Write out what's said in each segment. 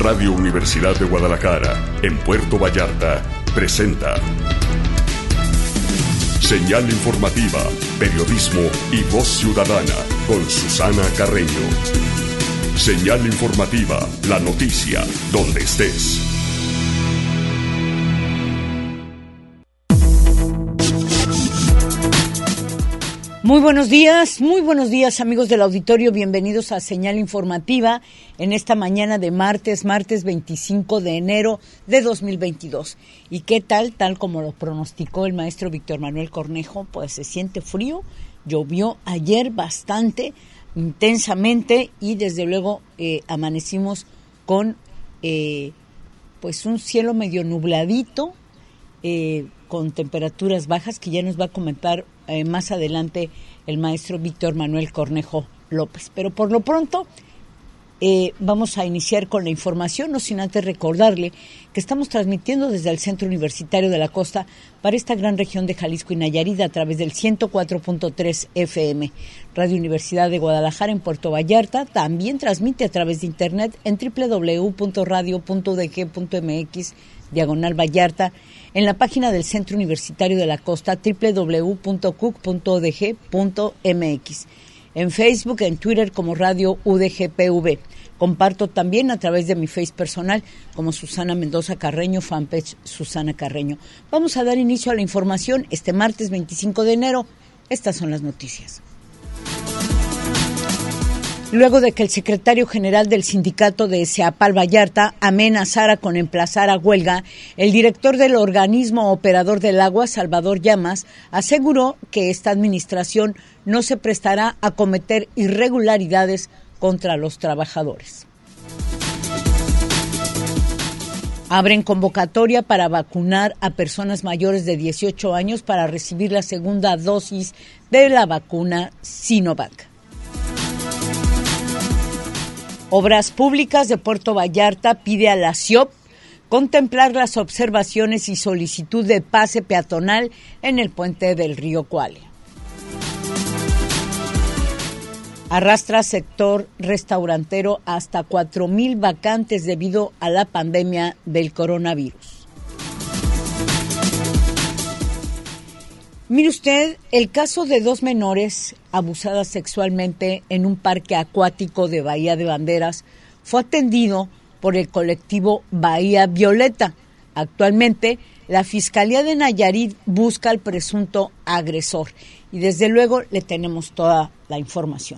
Radio Universidad de Guadalajara, en Puerto Vallarta, presenta Señal Informativa, Periodismo y Voz Ciudadana, con Susana Carreño. Señal Informativa, la noticia, donde estés. Muy buenos días amigos del auditorio, bienvenidos a Señal Informativa en esta mañana de martes 25 de enero de 2022. ¿Y qué tal? Tal como lo pronosticó el maestro Víctor Manuel Cornejo, pues se siente frío, llovió ayer bastante, intensamente y desde luego amanecimos con pues un cielo medio nubladito, con temperaturas bajas que ya nos va a comentar más adelante el maestro Víctor Manuel Cornejo López. Pero por lo pronto vamos a iniciar con la información, no sin antes recordarle que estamos transmitiendo desde el Centro Universitario de la Costa para esta gran región de Jalisco y Nayarit a través del 104.3 FM. Radio Universidad de Guadalajara en Puerto Vallarta también transmite a través de internet en www.radio.udg.mx/Vallarta, en la página del Centro Universitario de la Costa, www.cuc.udg.mx, en Facebook, en Twitter como Radio UDGPV. Comparto también a través de mi Face personal como Susana Mendoza Carreño, fanpage Susana Carreño. Vamos a dar inicio a la información este martes 25 de enero. Estas son las noticias. Luego de que el secretario general del sindicato de Seapal Vallarta amenazara con emplazar a huelga, el director del organismo operador del agua, Salvador Llamas, aseguró que esta administración no se prestará a cometer irregularidades contra los trabajadores. Abren convocatoria para vacunar a personas mayores de 18 años para recibir la segunda dosis de la vacuna Sinovac. Obras Públicas de Puerto Vallarta pide a la CIOP contemplar las observaciones y solicitud de pase peatonal en el puente del río Cuale. Arrastra sector restaurantero hasta 4,000 vacantes debido a la pandemia del coronavirus. Mire usted, el caso de 2 menores abusadas sexualmente en un parque acuático de Bahía de Banderas fue atendido por el colectivo Bahía Violeta. Actualmente, la Fiscalía de Nayarit busca al presunto agresor y desde luego le tenemos toda la información.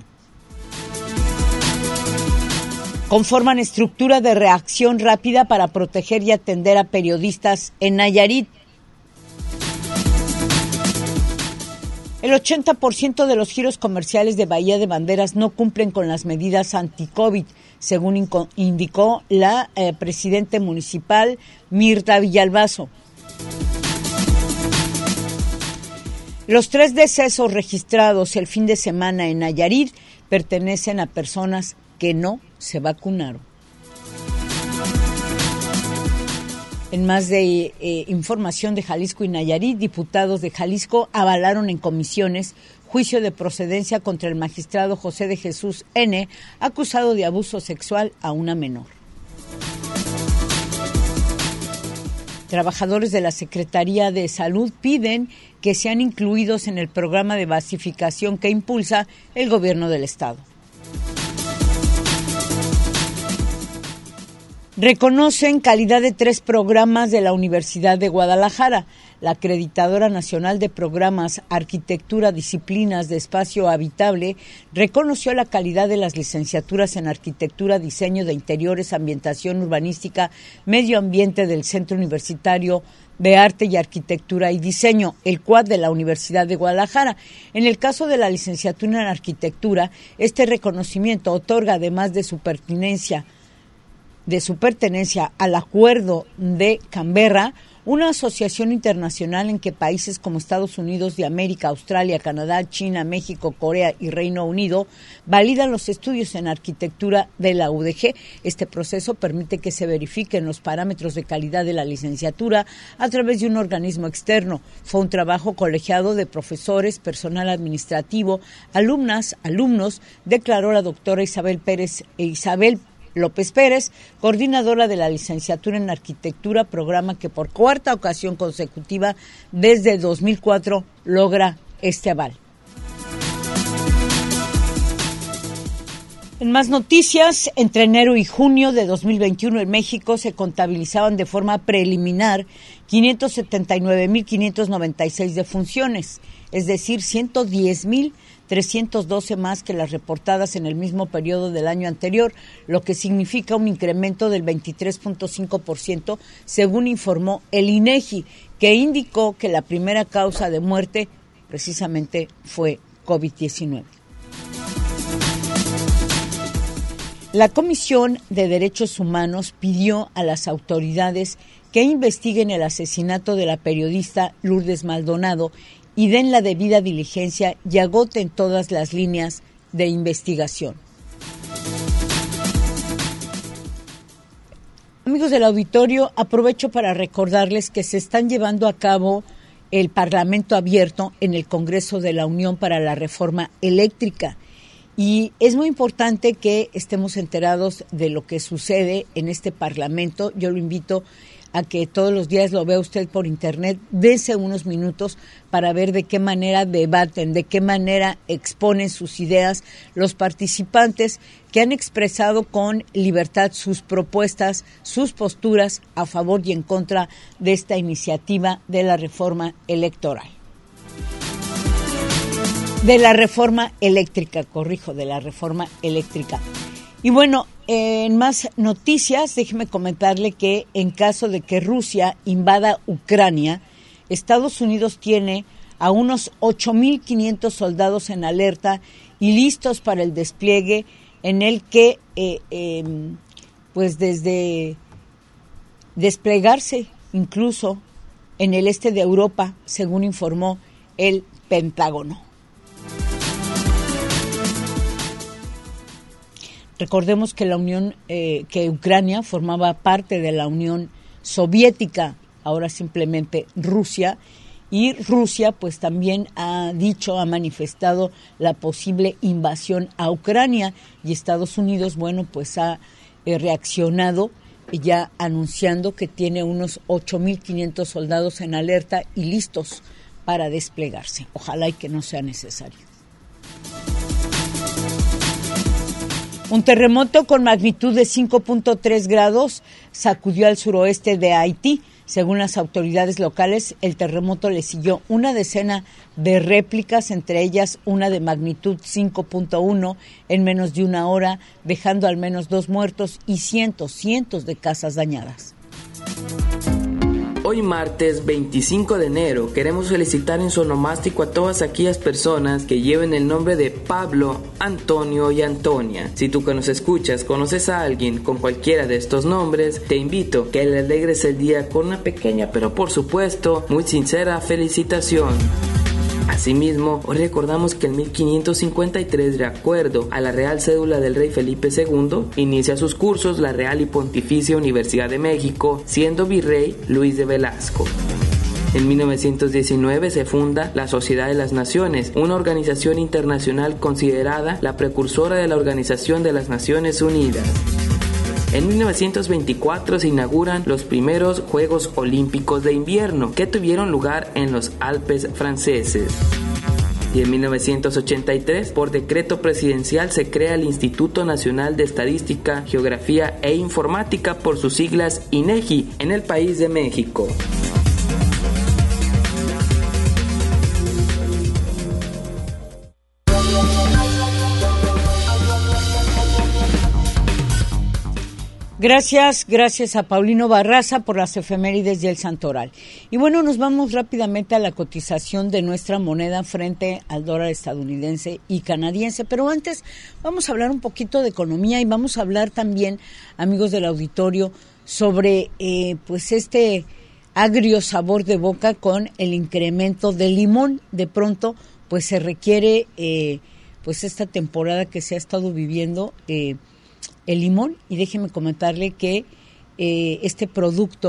Conforman estructura de reacción rápida para proteger y atender a periodistas en Nayarit. El 80% de los giros comerciales de Bahía de Banderas no cumplen con las medidas anti-COVID, según indicó la presidenta municipal Mirta Villalbazo. Los 3 decesos registrados el fin de semana en Nayarit pertenecen a personas que no se vacunaron. En más de información de Jalisco y Nayarit, diputados de Jalisco avalaron en comisiones juicio de procedencia contra el magistrado José de Jesús N., acusado de abuso sexual a una menor. Trabajadores de la Secretaría de Salud piden que sean incluidos en el programa de basificación que impulsa el gobierno del estado. Reconocen calidad de 3 programas de la Universidad de Guadalajara. La Acreditadora Nacional de Programas Arquitectura, Disciplinas de Espacio Habitable reconoció la calidad de las licenciaturas en Arquitectura, Diseño de Interiores, Ambientación Urbanística, Medio Ambiente del Centro Universitario de Arte y Arquitectura y Diseño, el CUAD de la Universidad de Guadalajara. En el caso de la licenciatura en Arquitectura, este reconocimiento otorga, además de su pertenencia al Acuerdo de Canberra, una asociación internacional en que países como Estados Unidos de América, Australia, Canadá, China, México, Corea y Reino Unido validan los estudios en arquitectura de la UDG. Este proceso permite que se verifiquen los parámetros de calidad de la licenciatura a través de un organismo externo. Fue un trabajo colegiado de profesores, personal administrativo, alumnos, declaró la doctora Isabel López Pérez, coordinadora de la licenciatura en Arquitectura, programa que por cuarta ocasión consecutiva desde 2004 logra este aval. En más noticias, entre enero y junio de 2021 en México se contabilizaban de forma preliminar 579.596 defunciones, es decir, 110.312 más que las reportadas en el mismo periodo del año anterior, lo que significa un incremento del 23.5%, según informó el INEGI, que indicó que la primera causa de muerte precisamente fue COVID-19. La Comisión de Derechos Humanos pidió a las autoridades que investiguen el asesinato de la periodista Lourdes Maldonado y den la debida diligencia y agoten todas las líneas de investigación. Amigos del auditorio, aprovecho para recordarles que se están llevando a cabo el Parlamento Abierto en el Congreso de la Unión para la Reforma Eléctrica. Y es muy importante que estemos enterados de lo que sucede en este Parlamento. Yo lo invito a que todos los días lo vea usted por internet, dése unos minutos para ver de qué manera debaten, de qué manera exponen sus ideas los participantes que han expresado con libertad sus propuestas, sus posturas a favor y en contra de esta iniciativa de la reforma electoral. De la reforma eléctrica, de la reforma eléctrica. Y bueno, en más noticias, déjeme comentarle que en caso de que Rusia invada Ucrania, Estados Unidos tiene a unos 8.500 soldados en alerta y listos para el despliegue, en el que, pues desde desplegarse incluso en el este de Europa, según informó el Pentágono. Recordemos que que Ucrania formaba parte de la Unión Soviética, ahora simplemente Rusia, y Rusia pues también ha manifestado la posible invasión a Ucrania, y Estados Unidos, bueno, pues ha reaccionado ya anunciando que tiene unos 8.500 soldados en alerta y listos para desplegarse. Ojalá y que no sea necesario. Un terremoto con magnitud de 5.3 grados sacudió al suroeste de Haití. Según las autoridades locales, el terremoto le siguió una decena de réplicas, entre ellas una de magnitud 5.1 en menos de una hora, dejando al menos 2 muertos y cientos de casas dañadas. Hoy martes 25 de enero queremos felicitar en su onomástico a todas aquellas personas que lleven el nombre de Pablo, Antonio y Antonia. Si tú que nos escuchas conoces a alguien con cualquiera de estos nombres, te invito a que le alegres el día con una pequeña pero por supuesto muy sincera felicitación. Asimismo, hoy recordamos que en 1553, de acuerdo a la Real Cédula del Rey Felipe II, inicia sus cursos la Real y Pontificia Universidad de México, siendo virrey Luis de Velasco. En 1919 se funda la Sociedad de las Naciones, una organización internacional considerada la precursora de la Organización de las Naciones Unidas. En 1924 se inauguran los primeros Juegos Olímpicos de Invierno, que tuvieron lugar en los Alpes franceses. Y en 1983, por decreto presidencial, se crea el Instituto Nacional de Estadística, Geografía e Informática, por sus siglas INEGI, en el país de México. Gracias a Paulino Barraza por las efemérides del Santoral. Y bueno, nos vamos rápidamente a la cotización de nuestra moneda frente al dólar estadounidense y canadiense. Pero antes vamos a hablar un poquito de economía y vamos a hablar también, amigos del auditorio, sobre pues este agrio sabor de boca con el incremento del limón. De pronto, pues se requiere pues esta temporada que se ha estado viviendo el limón, y déjeme comentarle que este producto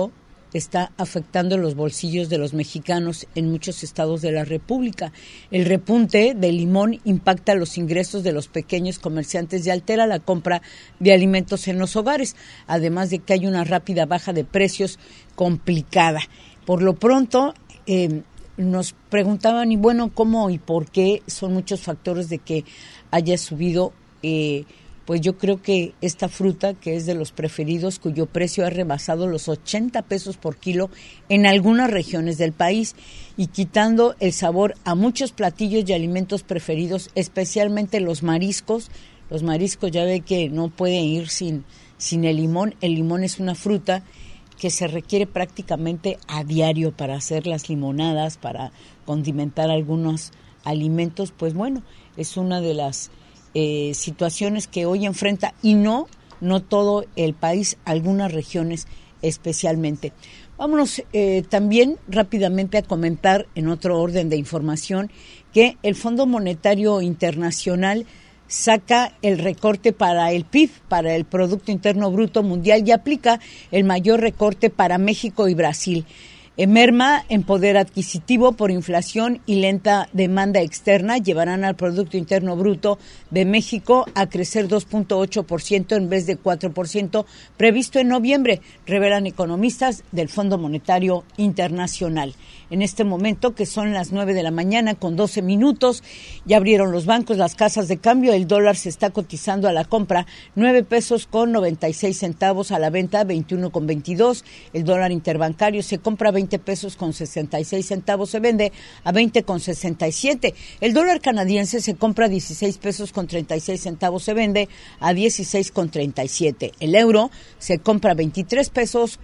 está afectando los bolsillos de los mexicanos en muchos estados de la República. El repunte del limón impacta los ingresos de los pequeños comerciantes y altera la compra de alimentos en los hogares, además de que hay una rápida baja de precios complicada. Por lo pronto, nos preguntaban, y bueno, ¿cómo y por qué? Son muchos factores de que haya subido. Pues yo creo que esta fruta, que es de los preferidos, cuyo precio ha rebasado los 80 pesos por kilo en algunas regiones del país, y quitando el sabor a muchos platillos y alimentos preferidos, especialmente los mariscos. Los mariscos ya ve que no pueden ir sin el limón. El limón es una fruta que se requiere prácticamente a diario para hacer las limonadas, para condimentar algunos alimentos. Pues bueno, es una de las situaciones que hoy enfrenta, y no todo el país, algunas regiones especialmente. Vámonos también rápidamente a comentar, en otro orden de información, que el Fondo Monetario Internacional saca el recorte para el PIB, para el Producto Interno Bruto Mundial, y aplica el mayor recorte para México y Brasil. Merma en poder adquisitivo por inflación y lenta demanda externa llevarán al Producto Interno Bruto de México a crecer 2.8% en vez de 4% previsto en noviembre, revelan economistas del Fondo Monetario Internacional. En este momento, que son las 9 de la mañana con 12 minutos, ya abrieron los bancos, las casas de cambio. El dólar se está cotizando a la compra 9 pesos con 96 centavos, a la venta 21 con 22. El dólar interbancario se compra 20 pesos con 66 centavos, se vende a 20 con 67. El dólar canadiense se compra 16 pesos con 36 centavos, se vende a 16 con 37. El euro se compra 23 pesos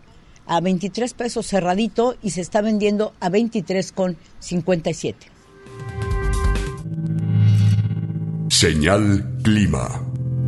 cerradito y se está vendiendo a 23 con 57. Señal Clima.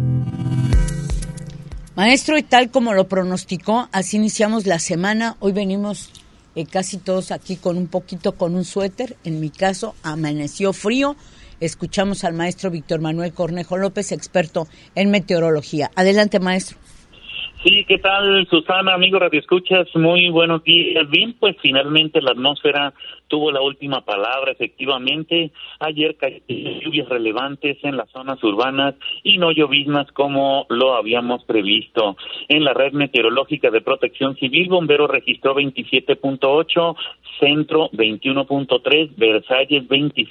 Maestro, y tal como lo pronosticó, así iniciamos la semana. Hoy venimos casi todos aquí con un suéter. En mi caso, amaneció frío. Escuchamos al maestro Víctor Manuel Cornejo López, experto en meteorología. Adelante, maestro. Sí, ¿qué tal, Susana? Amigo radioescuchas, muy buenos días. Bien, pues finalmente la atmósfera tuvo la última palabra, efectivamente. Ayer cayeron lluvias relevantes en las zonas urbanas y no lloviznas como lo habíamos previsto. En la red meteorológica de Protección Civil, Bombero registró 27.8, Centro 21.3, Versalles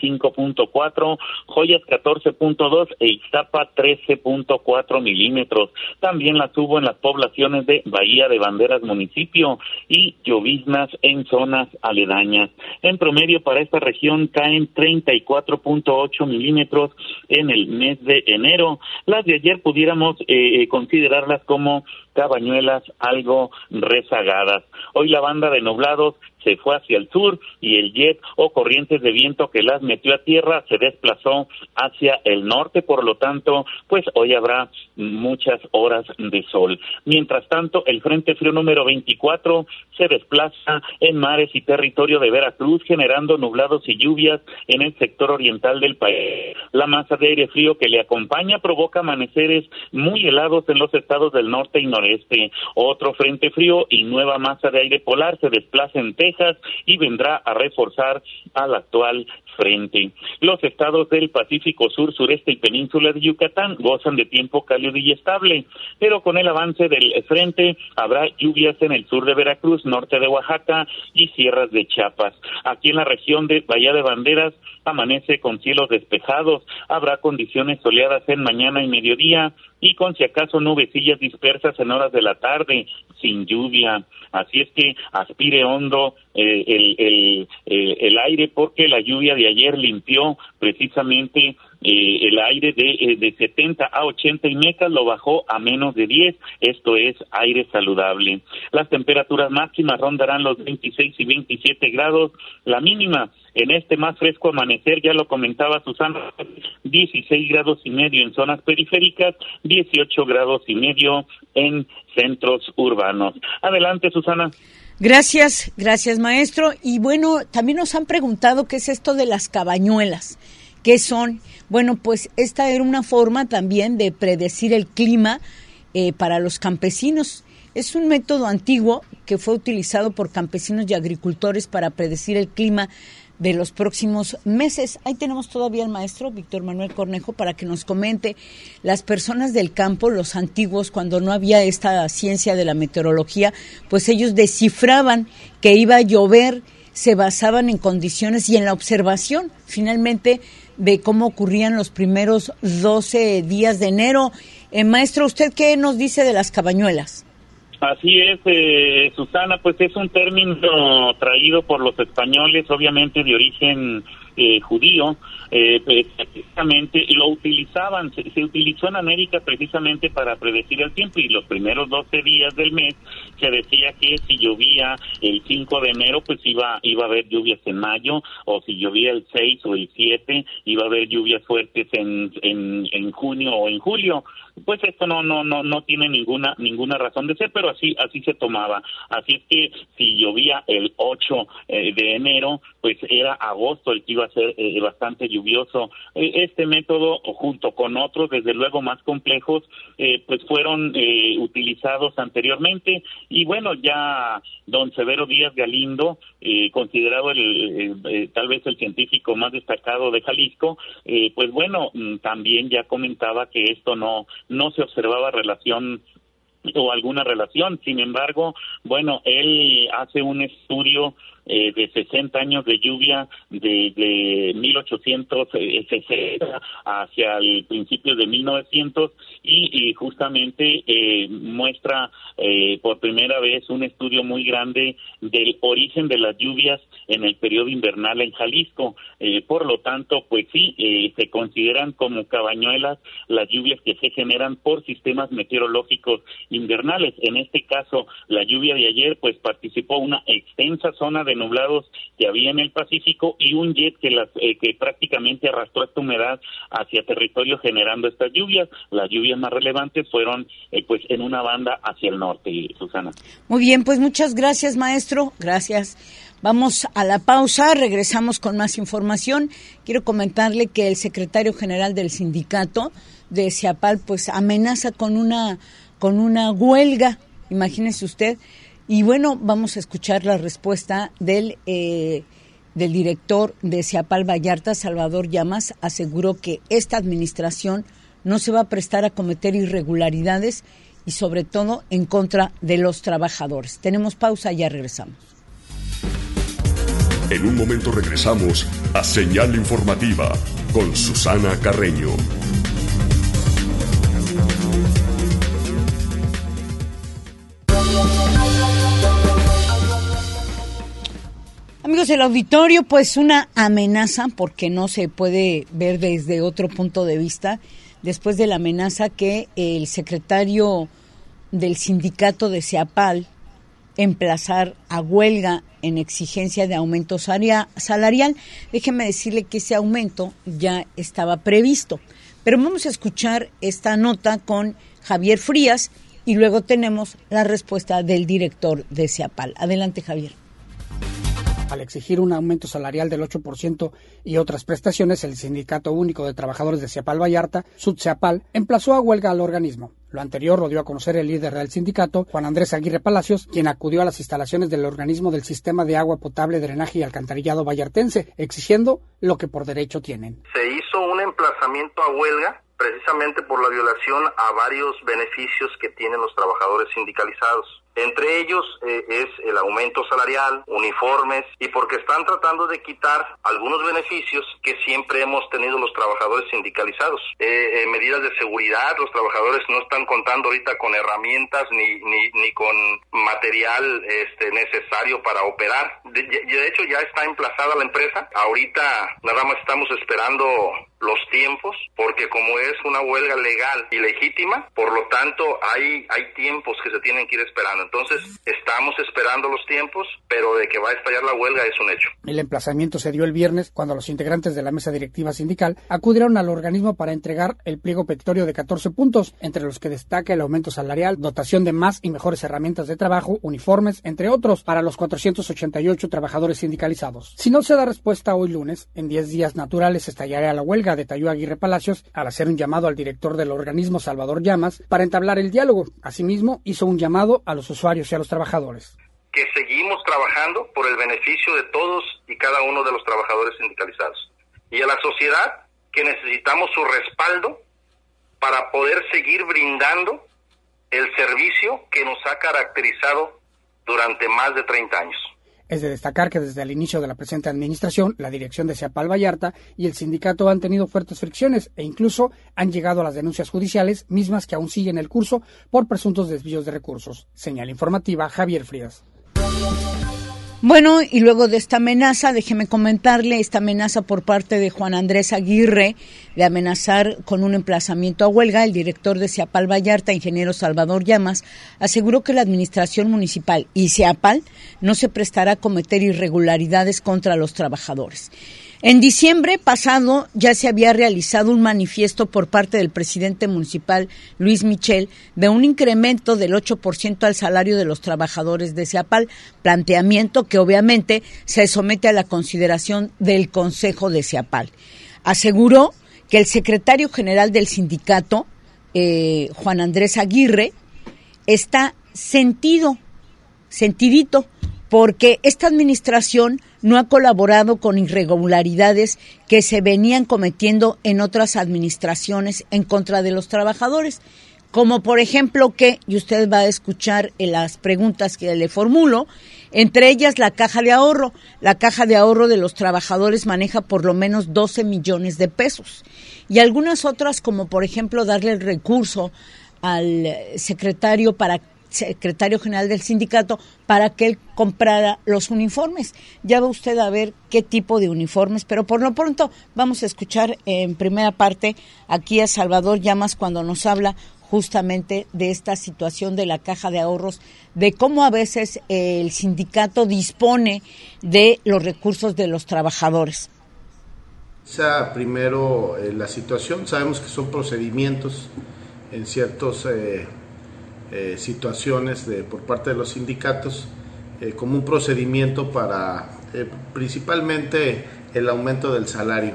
25.4, Joyas 14.2 e Ixtapa 13.4 milímetros. También las hubo en las poblaciones de Bahía de Banderas municipio y lloviznas en zonas aledañas. En promedio para esta región caen 34.8 milímetros en el mes de enero. Las de ayer pudiéramos considerarlas como cabañuelas algo rezagadas. Hoy la banda de nublados se fue hacia el sur y el jet o corrientes de viento que las metió a tierra se desplazó hacia el norte, por lo tanto, pues hoy habrá muchas horas de sol. Mientras tanto, el Frente Frío número 24 se desplaza en mares y territorio de Veracruz, generando nublados y lluvias en el sector oriental del país. La masa de aire frío que le acompaña provoca amaneceres muy helados en los estados del norte y noreste. Otro frente frío y nueva masa de aire polar se desplaza en Texas y vendrá a reforzar al actual frente. Los estados del Pacífico Sur, Sureste y Península de Yucatán gozan de tiempo cálido y estable, pero con el avance del frente habrá lluvias en el sur de Veracruz, norte de Oaxaca y sierras de Chiapas. Aquí en la región de Bahía de Banderas amanece con cielos despejados, habrá condiciones soleadas en mañana y mediodía y con si acaso nubecillas dispersas en horas de la tarde, sin lluvia. Así es que aspire hondo el aire, porque la lluvia de ayer limpió precisamente el aire de 70 a 80 y Mecas lo bajó a menos de 10, esto es aire saludable. Las temperaturas máximas rondarán los 26 y 27 grados, la mínima en este más fresco amanecer, ya lo comentaba Susana, 16 grados y medio en zonas periféricas, 18 grados y medio en centros urbanos. Adelante, Susana. Gracias, maestro. Y bueno, también nos han preguntado qué es esto de las cabañuelas. ¿Qué son? Bueno, pues esta era una forma también de predecir el clima para los campesinos. Es un método antiguo que fue utilizado por campesinos y agricultores para predecir el clima de los próximos meses. Ahí tenemos todavía al maestro Víctor Manuel Cornejo para que nos comente. Las personas del campo, los antiguos, cuando no había esta ciencia de la meteorología, pues ellos descifraban que iba a llover, se basaban en condiciones y en la observación, finalmente, de cómo ocurrían los primeros 12 días de enero. Maestro, ¿usted qué nos dice de las cabañuelas? Así es, Susana, pues es un término traído por los españoles, obviamente de origen judío, precisamente lo utilizaban, se utilizó en América precisamente para predecir el tiempo, y los primeros 12 días del mes se decía que si llovía el 5 de enero, pues iba a haber lluvias en mayo, o si llovía el 6 o el 7, iba a haber lluvias fuertes en junio o en julio. Pues esto no tiene ninguna razón de ser, pero así se tomaba. Así es que si llovía el 8 de enero, pues era agosto el que iba a ser bastante lluvioso. Este método, junto con otros, desde luego más complejos, pues fueron utilizados anteriormente. Y bueno, ya don Severo Díaz Galindo, considerado tal vez el científico más destacado de Jalisco, pues bueno, también ya comentaba que esto no se observaba relación o alguna relación. Sin embargo, bueno, él hace un estudio de 60 años de lluvia desde 1860 hacia el principio de 1900 y justamente muestra por primera vez un estudio muy grande del origen de las lluvias en el periodo invernal en Jalisco. Por lo tanto, pues sí, se consideran como cabañuelas las lluvias que se generan por sistemas meteorológicos invernales. En este caso, la lluvia de ayer, pues participó una extensa zona de nublados que había en el Pacífico y un jet que prácticamente arrastró esta humedad hacia territorio generando estas lluvias. Las lluvias más relevantes fueron pues en una banda hacia el norte, Susana. Muy bien, pues muchas gracias, maestro. Gracias. Vamos a la pausa, regresamos con más información. Quiero comentarle que el secretario general del sindicato de Ciapal pues amenaza con una huelga, imagínese usted. Y bueno, vamos a escuchar la respuesta del director de Ciapal Vallarta, Salvador Llamas. Aseguró que esta administración no se va a prestar a cometer irregularidades y sobre todo en contra de los trabajadores. Tenemos pausa, ya regresamos. En un momento regresamos a Señal Informativa con Susana Carreño. Amigos del auditorio, pues una amenaza, porque no se puede ver desde otro punto de vista, después de la amenaza que el secretario del sindicato de Ciapal emplazar a huelga en exigencia de aumento salarial. Déjeme decirle que ese aumento ya estaba previsto. Pero vamos a escuchar esta nota con Javier Frías y luego tenemos la respuesta del director de Ciapal. Adelante, Javier. Al exigir un aumento salarial del 8% y otras prestaciones, el Sindicato Único de Trabajadores de Ciapal Vallarta, SUTCIAPAL, emplazó a huelga al organismo. Lo anterior lo dio a conocer el líder del sindicato, Juan Andrés Aguirre Palacios, quien acudió a las instalaciones del organismo del Sistema de Agua Potable, Drenaje y Alcantarillado vallartense, exigiendo lo que por derecho tienen. Se hizo un emplazamiento a huelga precisamente por la violación a varios beneficios que tienen los trabajadores sindicalizados. Entre ellos es el aumento salarial, uniformes, y porque están tratando de quitar algunos beneficios que siempre hemos tenido los trabajadores sindicalizados. Medidas de seguridad, los trabajadores no están contando ahorita con herramientas ni con material necesario para operar. De hecho, ya está emplazada la empresa. Ahorita nada más estamos esperando los tiempos, porque como es una huelga legal y legítima, por lo tanto hay tiempos que se tienen que ir esperando. Entonces, estamos esperando los tiempos, pero de que va a estallar la huelga es un hecho. El emplazamiento se dio el viernes cuando los integrantes de la mesa directiva sindical acudieron al organismo para entregar el pliego petitorio de 14 puntos, entre los que destaca el aumento salarial, dotación de más y mejores herramientas de trabajo, uniformes, entre otros, para los 488 trabajadores sindicalizados. Si no se da respuesta hoy lunes, en 10 días naturales estallará la huelga, detalló Aguirre Palacios, al hacer un llamado al director del organismo, Salvador Llamas, para entablar el diálogo. Asimismo, hizo un llamado a los usuarios y a los trabajadores. Que seguimos trabajando por el beneficio de todos y cada uno de los trabajadores sindicalizados. Y a la sociedad, que necesitamos su respaldo para poder seguir brindando el servicio que nos ha caracterizado durante más de 30 años. Es de destacar que desde el inicio de la presente administración, la dirección de Ceapal Vallarta y el sindicato han tenido fuertes fricciones e incluso han llegado a las denuncias judiciales, mismas que aún siguen el curso por presuntos desvíos de recursos. Señal informativa, Javier Frías. Bueno, y luego de esta amenaza, déjeme comentarle esta amenaza por parte de Juan Andrés Aguirre de amenazar con un emplazamiento a huelga. El director de Ceapal Vallarta, ingeniero Salvador Llamas, aseguró que la administración municipal y Ceapal no se prestará a cometer irregularidades contra los trabajadores. En diciembre pasado ya se había realizado un manifiesto por parte del presidente municipal, Luis Michel, de un incremento del 8% al salario de los trabajadores de Ceapal, planteamiento que obviamente se somete a la consideración del Consejo de Ceapal. Aseguró que el secretario general del sindicato, Juan Andrés Aguirre, está sentidito, porque esta administración no ha colaborado con irregularidades que se venían cometiendo en otras administraciones en contra de los trabajadores, como por ejemplo que, y usted va a escuchar en las preguntas que le formulo, entre ellas la caja de ahorro. La caja de ahorro de los trabajadores maneja por lo menos 12 millones de pesos, y algunas otras, como por ejemplo darle el recurso al secretario general del sindicato para que él comprara los uniformes. Ya va usted a ver qué tipo de uniformes, pero por lo pronto vamos a escuchar en primera parte aquí a Salvador Llamas cuando nos habla justamente de esta situación de la caja de ahorros, de cómo a veces el sindicato dispone de los recursos de los trabajadores. Primero, la situación, sabemos que son procedimientos en ciertos situaciones por parte de los sindicatos, como un procedimiento para principalmente el aumento del salario,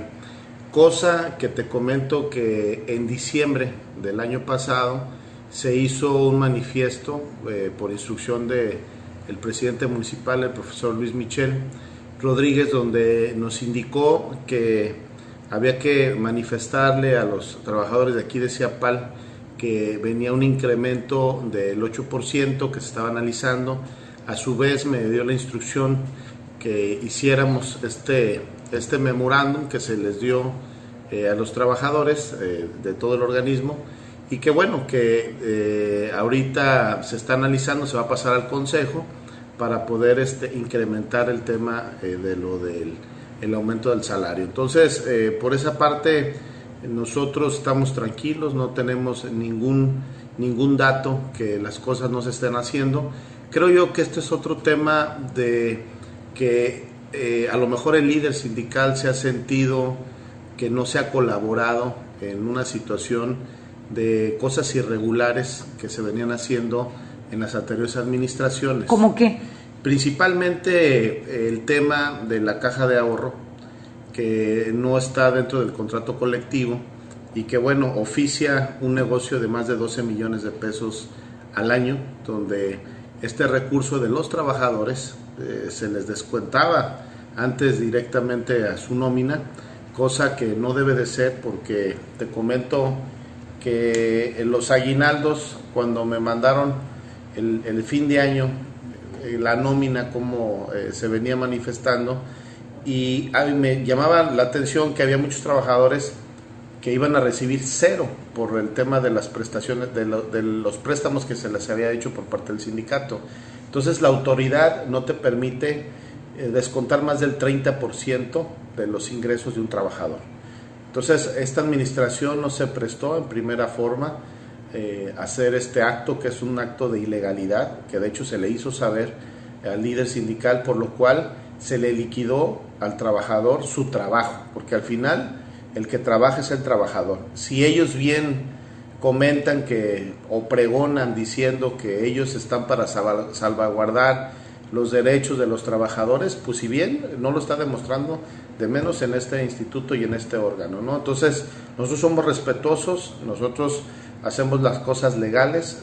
cosa que te comento que en diciembre del año pasado se hizo un manifiesto por instrucción del presidente municipal, el profesor Luis Michel Rodríguez, donde nos indicó que había que manifestarle a los trabajadores de aquí de Ceapal que venía un incremento del 8% que se estaba analizando. A su vez me dio la instrucción que hiciéramos este memorándum que se les dio a los trabajadores de todo el organismo, y que bueno, que ahorita se está analizando, se va a pasar al Consejo para poder incrementar el tema de lo del el aumento del salario. Entonces, por esa parte, nosotros estamos tranquilos, no tenemos ningún dato que las cosas no se estén haciendo. Creo yo que este es otro tema de que a lo mejor el líder sindical se ha sentido que no se ha colaborado en una situación de cosas irregulares que se venían haciendo en las anteriores administraciones. ¿Cómo qué? Principalmente el tema de la caja de ahorro, que no está dentro del contrato colectivo y que bueno, oficia un negocio de más de 12 millones de pesos al año, donde este recurso de los trabajadores se les descuentaba antes directamente a su nómina, cosa que no debe de ser, porque te comento que en los aguinaldos, cuando me mandaron el fin de año, la nómina como se venía manifestando, y me llamaba la atención que había muchos trabajadores que iban a recibir cero por el tema de las prestaciones, de los préstamos que se les había hecho por parte del sindicato. Entonces la autoridad no te permite descontar más del 30% de los ingresos de un trabajador. Entonces esta administración no se prestó en primera forma hacer este acto, que es un acto de ilegalidad, que de hecho se le hizo saber al líder sindical, por lo cual se le liquidó al trabajador su trabajo, porque al final el que trabaja es el trabajador. Si ellos bien comentan o pregonan diciendo que ellos están para salvaguardar los derechos de los trabajadores, pues si bien no lo está demostrando, de menos en este instituto y en este órgano, ¿no? Entonces, nosotros somos respetuosos, nosotros hacemos las cosas legales.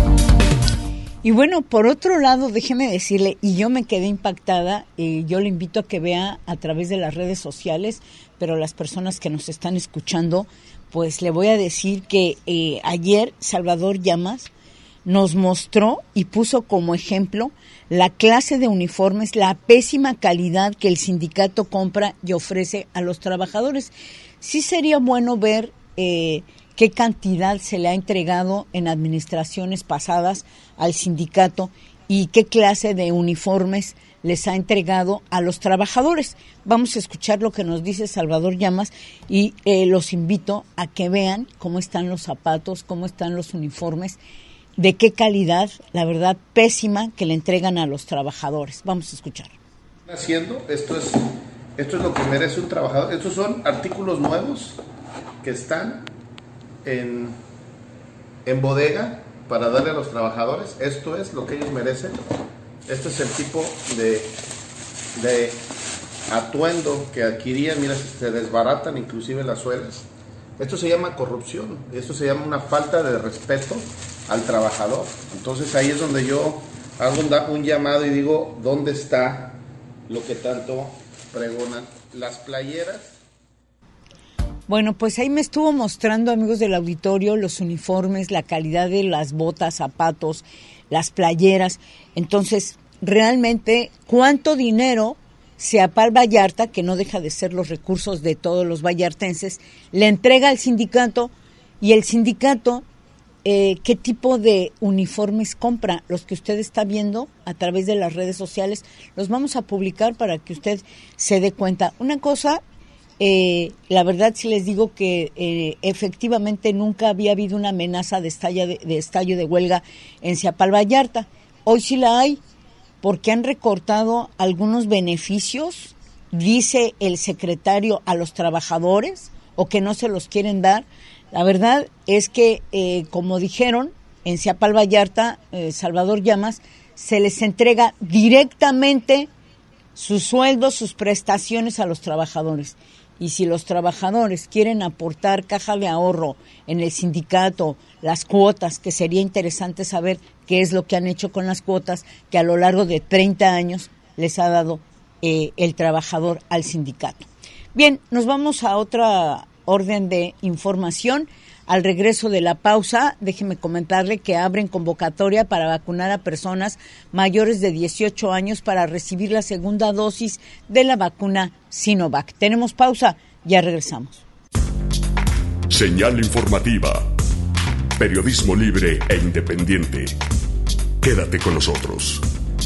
Y bueno, por otro lado, déjeme decirle, y yo me quedé impactada, y yo le invito a que vea a través de las redes sociales, pero las personas que nos están escuchando, pues le voy a decir que ayer Salvador Llamas nos mostró y puso como ejemplo la clase de uniformes, la pésima calidad que el sindicato compra y ofrece a los trabajadores. Sí sería bueno ver qué cantidad se le ha entregado en administraciones pasadas al sindicato y qué clase de uniformes les ha entregado a los trabajadores. Vamos a escuchar lo que nos dice Salvador Llamas y los invito a que vean cómo están los zapatos, cómo están los uniformes, de qué calidad, la verdad, pésima que le entregan a los trabajadores. Vamos a escuchar. Esto es lo que merece un trabajador. Estos son artículos nuevos que están en bodega para darle a los trabajadores. Esto es lo que ellos merecen. Este es el tipo de atuendo que adquirían. Mira, se desbaratan inclusive las suelas. Esto se llama corrupción, esto se llama una falta de respeto al trabajador. Entonces ahí es donde yo hago un llamado y digo, ¿dónde está lo que tanto pregonan? Las playeras. Bueno, pues ahí me estuvo mostrando, amigos del auditorio, los uniformes, la calidad de las botas, zapatos, las playeras. Entonces, realmente, ¿cuánto dinero Seapal Vallarta, que no deja de ser los recursos de todos los vallartenses, le entrega al sindicato? Y el sindicato, ¿qué tipo de uniformes compra? Los que usted está viendo a través de las redes sociales, los vamos a publicar para que usted se dé cuenta. Una cosa, la verdad sí les digo que efectivamente nunca había habido una amenaza de estallo de huelga en Seapal Vallarta. Hoy sí la hay, porque han recortado algunos beneficios, dice el secretario, a los trabajadores, o que no se los quieren dar. La verdad es que, como dijeron, en Seapal Vallarta, Salvador Llamas, se les entrega directamente sus sueldos, sus prestaciones a los trabajadores. Y si los trabajadores quieren aportar caja de ahorro en el sindicato, las cuotas, que sería interesante saber qué es lo que han hecho con las cuotas que a lo largo de 30 años les ha dado el trabajador al sindicato. Bien, nos vamos a otra orden de información. Al regreso de la pausa, déjeme comentarle que abren convocatoria para vacunar a personas mayores de 18 años para recibir la segunda dosis de la vacuna Sinovac. Tenemos pausa, ya regresamos. Señal informativa. Periodismo libre e independiente. Quédate con nosotros.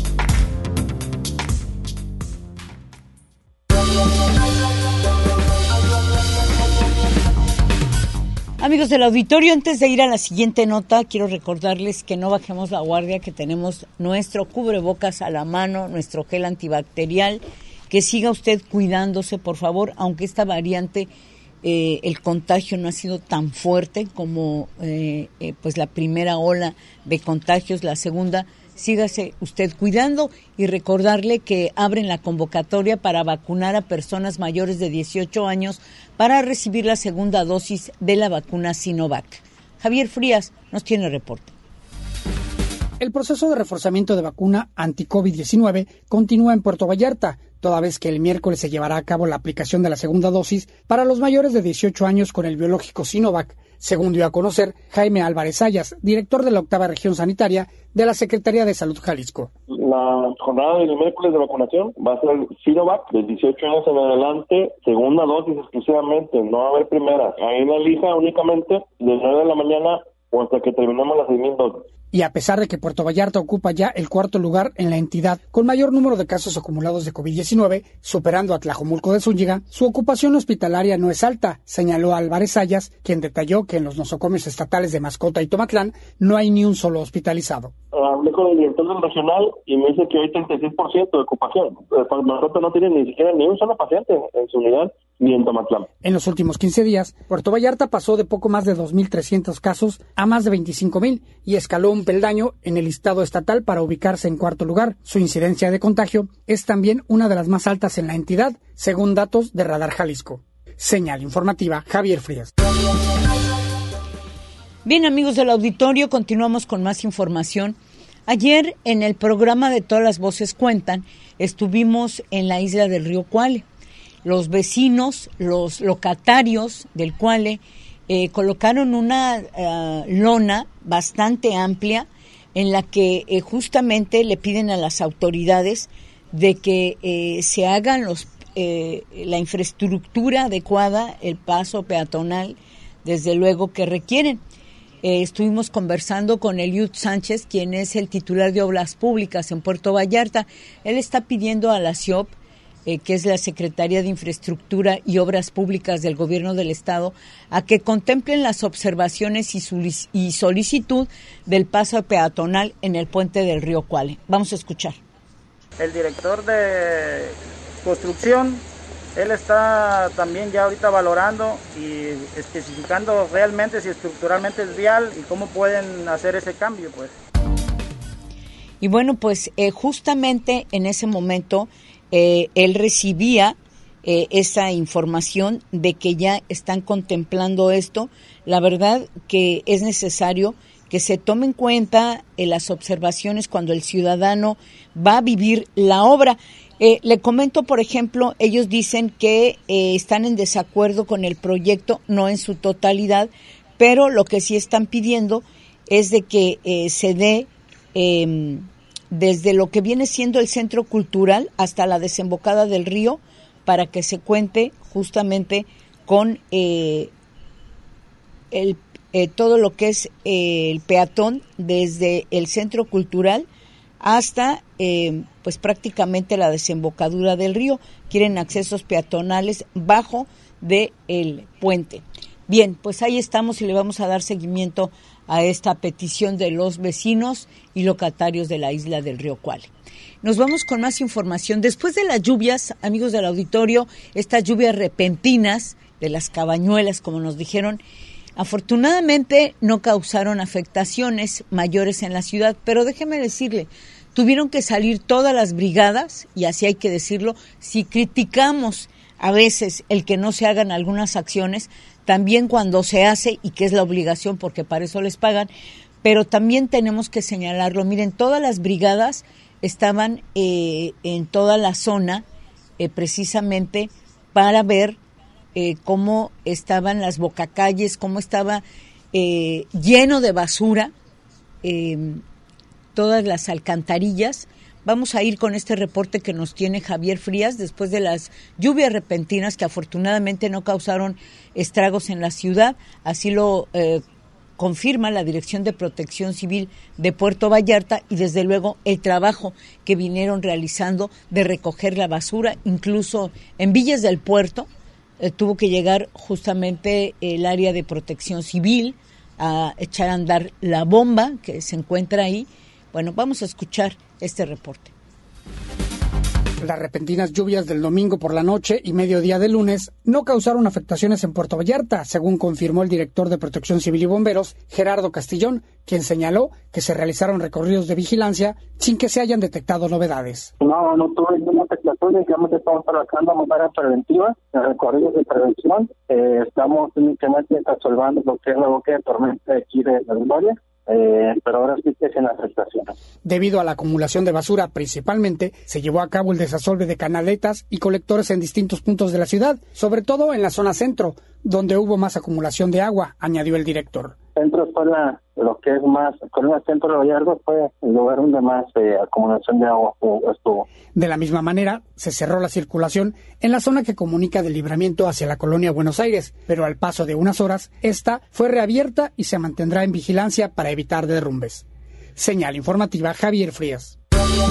Amigos del auditorio, antes de ir a la siguiente nota, quiero recordarles que no bajemos la guardia, que tenemos nuestro cubrebocas a la mano, nuestro gel antibacterial, que siga usted cuidándose, por favor, aunque esta variante, el contagio no ha sido tan fuerte como pues la primera ola de contagios, la segunda. Sígase usted cuidando y recordarle que abren la convocatoria para vacunar a personas mayores de 18 años para recibir la segunda dosis de la vacuna Sinovac. Javier Frías nos tiene reporte. El proceso de reforzamiento de vacuna anti-COVID-19 continúa en Puerto Vallarta, toda vez que el miércoles se llevará a cabo la aplicación de la segunda dosis para los mayores de 18 años con el biológico Sinovac, según dio a conocer Jaime Álvarez Ayas, director de la 8ª Región Sanitaria de la Secretaría de Salud Jalisco. La jornada del miércoles de vacunación va a ser Sinovac de 18 años en adelante, segunda dosis exclusivamente, no va a haber primera. Ahí la elija únicamente de 9 de la mañana o hasta que terminemos las 6,000 dosis. Y a pesar de que Puerto Vallarta ocupa ya el cuarto lugar en la entidad con mayor número de casos acumulados de COVID-19, superando a Tlajomulco de Zúñiga, su ocupación hospitalaria no es alta, señaló Álvarez Sayas, quien detalló que en los nosocomios estatales de Mascota y Tomatlán no hay ni un solo hospitalizado. Hablé con el director del regional y me dice que hay 36% de ocupación. Mascota no tiene ni siquiera ni un solo paciente en su unidad ni en Tomatlán. En los últimos 15 días, Puerto Vallarta pasó de poco más de 2.300 casos a más de 25.000 y escaló un peldaño en el listado estatal para ubicarse en cuarto lugar. Su incidencia de contagio es también una de las más altas en la entidad, según datos de Radar Jalisco. Señal informativa, Javier Frías. Bien, amigos del auditorio, continuamos con más información. Ayer en el programa de Todas las Voces Cuentan, estuvimos en la isla del Río Cuale. Los vecinos, los locatarios del Cuale, colocaron una lona bastante amplia en la que justamente le piden a las autoridades de que se hagan la infraestructura adecuada, el paso peatonal, desde luego que requieren. Estuvimos conversando con Eliud Sánchez, quien es el titular de Obras Públicas en Puerto Vallarta. Él está pidiendo a la SIOP, que es la Secretaría de Infraestructura y Obras Públicas del Gobierno del Estado, a que contemplen las observaciones y solicitud del paso peatonal en el puente del Río Cuale. Vamos a escuchar. El director de construcción, él está también ya ahorita valorando y especificando realmente si estructuralmente es vial y cómo pueden hacer ese cambio, pues. Y bueno, pues justamente en ese momento él recibía esa información de que ya están contemplando esto. La verdad que es necesario que se tome en cuenta las observaciones cuando el ciudadano va a vivir la obra. Le comento, por ejemplo, ellos dicen que están en desacuerdo con el proyecto, no en su totalidad, pero lo que sí están pidiendo es de que se dé desde lo que viene siendo el centro cultural hasta la desembocada del río, para que se cuente justamente con todo lo que es el peatón desde el centro cultural hasta pues prácticamente la desembocadura del río. Quieren accesos peatonales bajo del puente. Bien, pues ahí estamos y le vamos a dar seguimiento a esta petición de los vecinos y locatarios de la isla del Río Cuale. Nos vamos con más información. Después de las lluvias, amigos del auditorio, estas lluvias repentinas de las cabañuelas, como nos dijeron, afortunadamente no causaron afectaciones mayores en la ciudad, pero déjeme decirle, tuvieron que salir todas las brigadas, y así hay que decirlo. Si criticamos a veces el que no se hagan algunas acciones, también cuando se hace, y que es la obligación porque para eso les pagan, pero también tenemos que señalarlo. Miren, todas las brigadas estaban en toda la zona precisamente para ver cómo estaban las bocacalles, cómo estaba lleno de basura, todas las alcantarillas. Vamos a ir con este reporte que nos tiene Javier Frías después de las lluvias repentinas que afortunadamente no causaron estragos en la ciudad. Así lo confirma la Dirección de Protección Civil de Puerto Vallarta, y desde luego el trabajo que vinieron realizando de recoger la basura, incluso en Villas del Puerto tuvo que llegar justamente el área de Protección Civil a echar a andar la bomba que se encuentra ahí. Bueno, vamos a escuchar este reporte. Las repentinas lluvias del domingo por la noche y mediodía del lunes no causaron afectaciones en Puerto Vallarta, según confirmó el director de Protección Civil y Bomberos, Gerardo Castillón, quien señaló que se realizaron recorridos de vigilancia sin que se hayan detectado novedades. No tuve ninguna afectación, digamos que estamos trabajando de manera preventiva, en recorridos de prevención. Estamos únicamente resolviendo lo que es la boca de tormenta de aquí de la Gloria. Pero ahora sí que es en afectaciones. Debido a la acumulación de basura principalmente, se llevó a cabo el desasolve de canaletas y colectores en distintos puntos de la ciudad, sobre todo en la zona centro, donde hubo más acumulación de agua, añadió el director. Centro fue lo que es más, con el centro de Vallarta fue el lugar donde más acumulación de agua estuvo. De la misma manera, se cerró la circulación en la zona que comunica del Libramiento hacia la colonia Buenos Aires, pero al paso de unas horas, esta fue reabierta y se mantendrá en vigilancia para evitar derrumbes. Señal informativa, Javier Frías.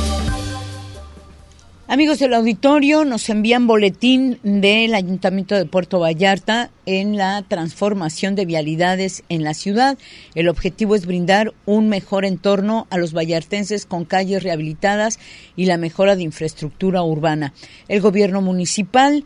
Amigos del auditorio, nos envían boletín del Ayuntamiento de Puerto Vallarta en la transformación de vialidades en la ciudad. El objetivo es brindar un mejor entorno a los vallartenses con calles rehabilitadas y la mejora de infraestructura urbana. El gobierno municipal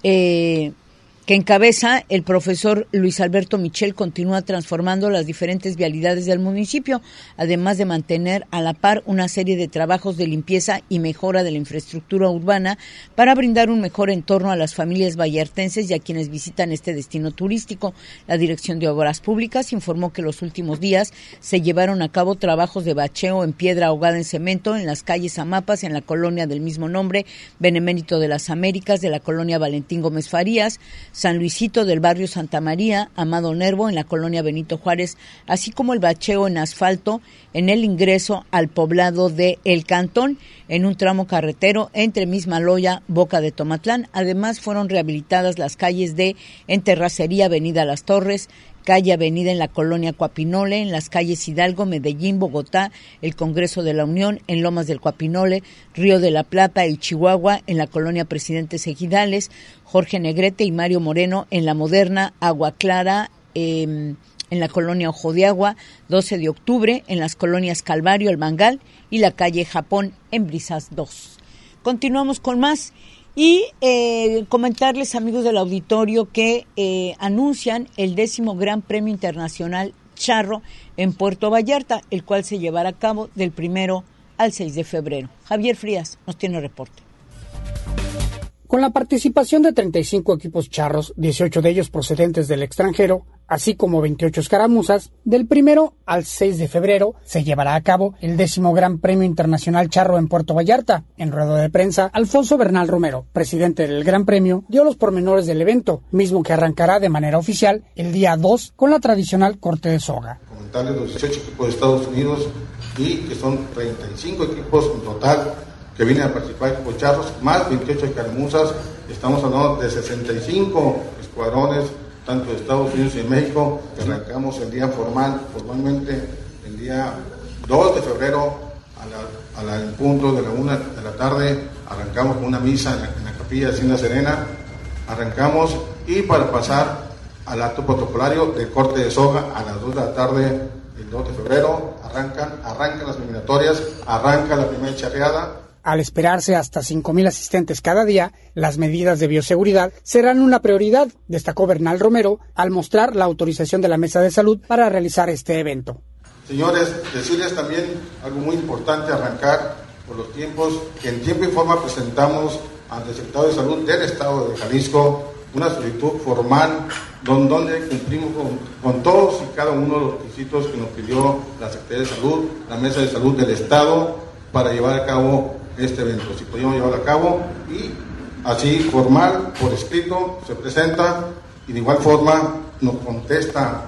que encabeza el profesor Luis Alberto Michel continúa transformando las diferentes vialidades del municipio, además de mantener a la par una serie de trabajos de limpieza y mejora de la infraestructura urbana para brindar un mejor entorno a las familias vallartenses y a quienes visitan este destino turístico. La Dirección de Obras Públicas informó que los últimos días se llevaron a cabo trabajos de bacheo en piedra ahogada en cemento en las calles Amapas, en la colonia del mismo nombre, Benemérito de las Américas, de la colonia Valentín Gómez Farías, San Luisito del barrio Santa María, Amado Nervo en la colonia Benito Juárez, así como el bacheo en asfalto en el ingreso al poblado de El Cantón, en un tramo carretero entre Mismaloya, Boca de Tomatlán. Además fueron rehabilitadas las calles de En Terracería, Avenida Las Torres, calle Avenida en la colonia Coapinole, en las calles Hidalgo, Medellín, Bogotá, el Congreso de la Unión, en Lomas del Coapinole, Río de la Plata y Chihuahua, en la colonia Presidentes Ejidales, Jorge Negrete y Mario Moreno, en la Moderna, Agua Clara, en la colonia Ojo de Agua, 12 de octubre, en las colonias Calvario, El Mangal y la calle Japón, en Brisas 2. Continuamos con más. Y comentarles, amigos del auditorio, que anuncian el 10º Gran Premio Internacional Charro en Puerto Vallarta, el cual se llevará a cabo del 1 al 6 de febrero. Javier Frías nos tiene reporte. Con la participación de 35 equipos charros, 18 de ellos procedentes del extranjero, así como 28 escaramuzas, del 1 al 6 de febrero se llevará a cabo el 10º Gran Premio Internacional Charro en Puerto Vallarta. En rueda de prensa, Alfonso Bernal Romero, presidente del Gran Premio, dio los pormenores del evento, mismo que arrancará de manera oficial el día 2 con la tradicional corte de soga. Comentarles los 18 equipos de Estados Unidos y que son 35 equipos en total que vienen a participar equipos charros, más 28 escaramuzas. Estamos hablando de 65 escuadrones, tanto de Estados Unidos y de México, que arrancamos el día formalmente el día 2 de febrero en punto de la 1 de la tarde, arrancamos con una misa en la capilla de Hacienda Serena, arrancamos y para pasar al acto protocolario del corte de soga a las 2 de la tarde, el 2 de febrero, arrancan las eliminatorias, arranca la primera charreada. Al esperarse hasta 5,000 asistentes cada día, las medidas de bioseguridad serán una prioridad, destacó Bernal Romero, al mostrar la autorización de la Mesa de Salud para realizar este evento. Señores, decirles también algo muy importante, arrancar por los tiempos, que en tiempo y forma presentamos ante el Secretario de Salud del Estado de Jalisco una solicitud formal donde cumplimos con todos y cada uno de los requisitos que nos pidió la Secretaría de Salud, la Mesa de Salud del Estado, para llevar a cabo este evento, si podíamos llevarlo a cabo, y así formal, por escrito, se presenta y de igual forma nos contesta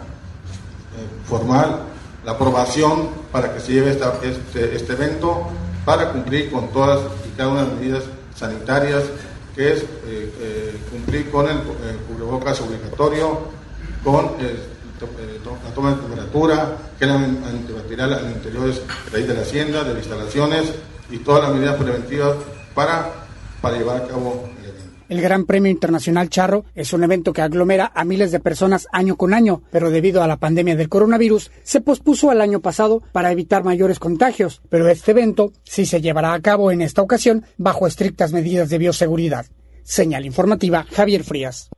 formal la aprobación para que se lleve este evento, para cumplir con todas y cada una de las medidas sanitarias, que es cumplir con el cubrebocas obligatorio, con la toma de temperatura, gel antibacterial en interiores de la hacienda, de las instalaciones, y todas las medidas preventivas para llevar a cabo el evento. El Gran Premio Internacional Charro es un evento que aglomera a miles de personas año con año, pero debido a la pandemia del coronavirus se pospuso al año pasado para evitar mayores contagios, pero este evento sí se llevará a cabo en esta ocasión bajo estrictas medidas de bioseguridad. Señal informativa, Javier Frías.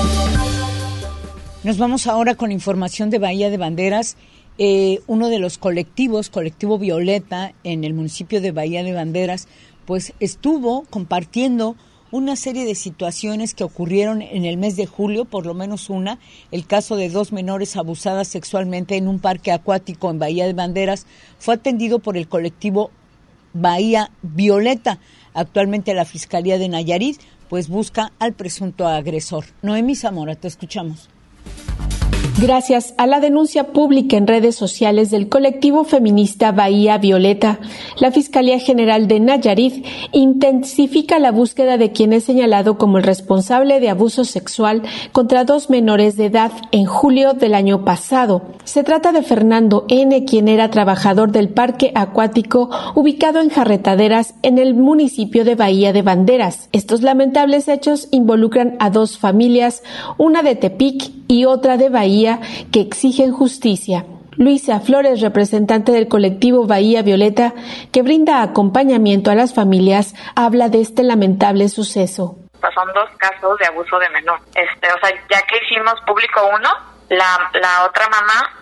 Nos vamos ahora con información de Bahía de Banderas. Uno de los colectivos, Colectivo Violeta, en el municipio de Bahía de Banderas, pues estuvo compartiendo una serie de situaciones que ocurrieron en el mes de julio, por lo menos una, el caso de 2 menores abusadas sexualmente en un parque acuático en Bahía de Banderas, fue atendido por el colectivo Bahía Violeta. Actualmente la Fiscalía de Nayarit pues busca al presunto agresor. Noemí Zamora, te escuchamos. Gracias a la denuncia pública en redes sociales del colectivo feminista Bahía Violeta, la Fiscalía General de Nayarit intensifica la búsqueda de quien es señalado como el responsable de abuso sexual contra 2 menores de edad en julio del año pasado. Se trata de Fernando N., quien era trabajador del parque acuático ubicado en Jarretaderas, en el municipio de Bahía de Banderas. Estos lamentables hechos involucran a 2 familias, una de Tepic y otra de Bahía, que exigen justicia. Luisa Flores, representante del colectivo Bahía Violeta, que brinda acompañamiento a las familias, habla de este lamentable suceso. Son 2 casos de abuso de menor. Ya que hicimos público uno, la otra mamá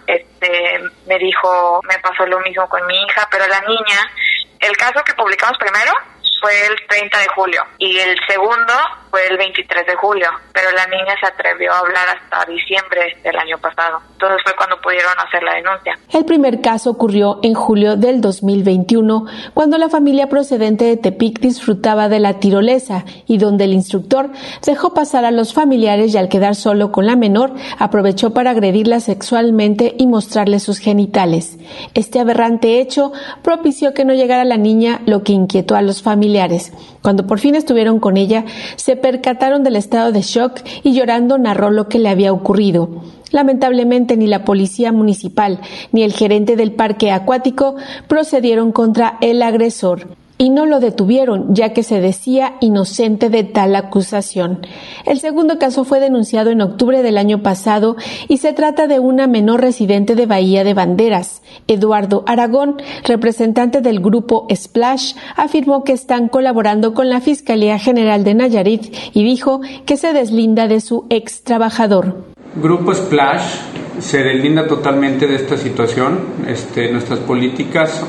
me dijo, me pasó lo mismo con mi hija, pero la niña, el caso que publicamos primero fue el 30 de julio y el segundo fue el 23 de julio, pero la niña se atrevió a hablar hasta diciembre del año pasado. Entonces fue cuando pudieron hacer la denuncia. El primer caso ocurrió en julio del 2021, cuando la familia procedente de Tepic disfrutaba de la tirolesa y donde el instructor dejó pasar a los familiares y al quedar solo con la menor, aprovechó para agredirla sexualmente y mostrarle sus genitales. Este aberrante hecho propició que no llegara la niña, lo que inquietó a los familiares. Cuando por fin estuvieron con ella, se percataron del estado de shock y llorando narró lo que le había ocurrido. Lamentablemente ni la policía municipal ni el gerente del parque acuático procedieron contra el agresor. Y no lo detuvieron, ya que se decía inocente de tal acusación. El segundo caso fue denunciado en octubre del año pasado y se trata de una menor residente de Bahía de Banderas. Eduardo Aragón, representante del grupo Splash, afirmó que están colaborando con la Fiscalía General de Nayarit y dijo que se deslinda de su ex trabajador. Grupo Splash se deslinda totalmente de esta situación. Nuestras políticas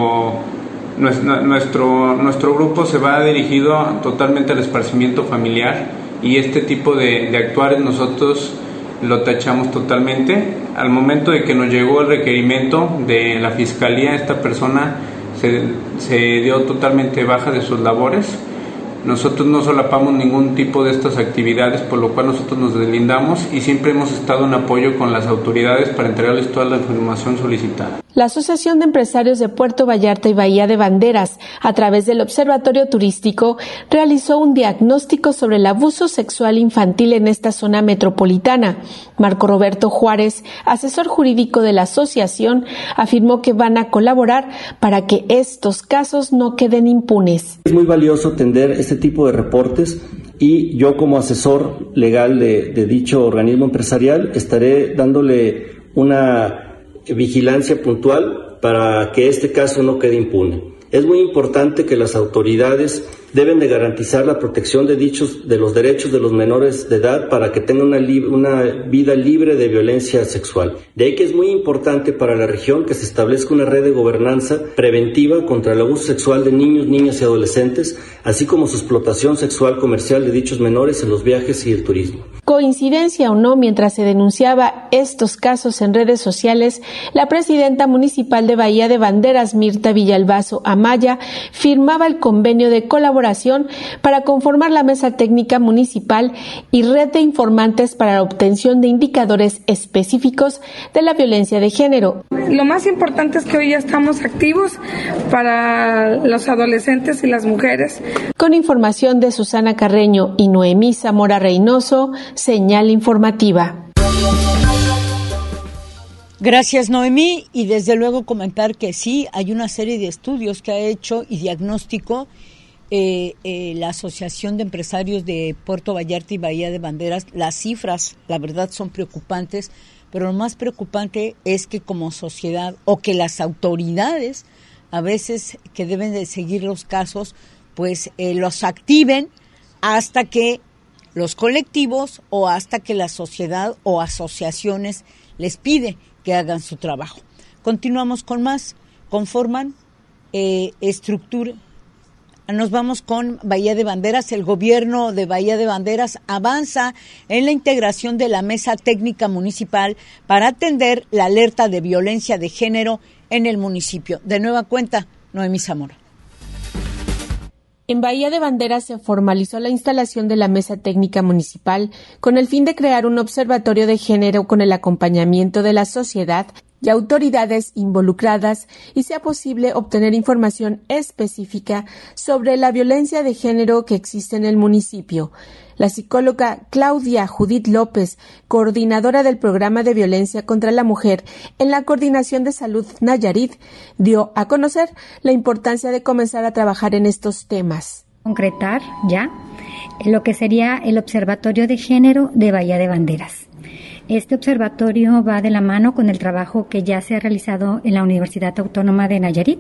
Nuestro grupo se va dirigido totalmente al esparcimiento familiar y este tipo de actuares nosotros lo tachamos totalmente. Al momento de que nos llegó el requerimiento de la Fiscalía, esta persona se dio totalmente baja de sus labores. Nosotros no solapamos ningún tipo de estas actividades, por lo cual nosotros nos deslindamos y siempre hemos estado en apoyo con las autoridades para entregarles toda la información solicitada. La Asociación de Empresarios de Puerto Vallarta y Bahía de Banderas, a través del Observatorio Turístico, realizó un diagnóstico sobre el abuso sexual infantil en esta zona metropolitana. Marco Roberto Juárez, asesor jurídico de la asociación, afirmó que van a colaborar para que estos casos no queden impunes. Es muy valioso atender este tipo de reportes y yo como asesor legal de dicho organismo empresarial estaré dándole una vigilancia puntual para que este caso no quede impune. Es muy importante que las autoridades deben de garantizar la protección de los derechos de los menores de edad para que tengan una vida libre de violencia sexual. De ahí que es muy importante para la región que se establezca una red de gobernanza preventiva contra el abuso sexual de niños, niñas y adolescentes, así como su explotación sexual comercial de dichos menores en los viajes y el turismo. Coincidencia o no, mientras se denunciaba estos casos en redes sociales, la presidenta municipal de Bahía de Banderas, Mirta Villalbazo Amaya, firmaba el convenio de colaboración para conformar la mesa técnica municipal y red de informantes para la obtención de indicadores específicos de la violencia de género. Lo más importante es que hoy ya estamos activos para los adolescentes y las mujeres. Con información de Susana Carreño y Noemí Zamora Reynoso, Señal Informativa. Gracias, Noemí, y desde luego comentar que sí, hay una serie de estudios que ha hecho y diagnóstico la Asociación de Empresarios de Puerto Vallarta y Bahía de Banderas. Las cifras, la verdad, son preocupantes, pero lo más preocupante es que como sociedad o que las autoridades a veces que deben de seguir los casos, pues los activen hasta que los colectivos o hasta que la sociedad o asociaciones les pide que hagan su trabajo. Continuamos con más. Conforman estructura. Nos vamos con Bahía de Banderas. El gobierno de Bahía de Banderas avanza en la integración de la mesa técnica municipal para atender la alerta de violencia de género en el municipio. De nueva cuenta, Noemí Zamora. En Bahía de Banderas se formalizó la instalación de la Mesa Técnica Municipal con el fin de crear un observatorio de género con el acompañamiento de la sociedad y autoridades involucradas y sea posible obtener información específica sobre la violencia de género que existe en el municipio. La psicóloga Claudia Judith López, coordinadora del Programa de Violencia contra la Mujer en la Coordinación de Salud Nayarit, dio a conocer la importancia de comenzar a trabajar en estos temas. Concretar ya lo que sería el Observatorio de Género de Bahía de Banderas. Este observatorio va de la mano con el trabajo que ya se ha realizado en la Universidad Autónoma de Nayarit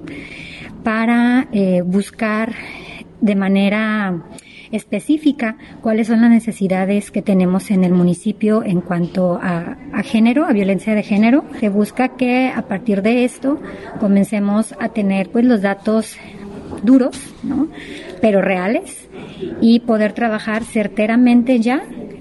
para buscar de manera específica cuáles son las necesidades que tenemos en el municipio en cuanto a género, a violencia de género. Se busca que a partir de esto comencemos a tener pues los datos duros, ¿no?, pero reales, y poder trabajar certeramente ya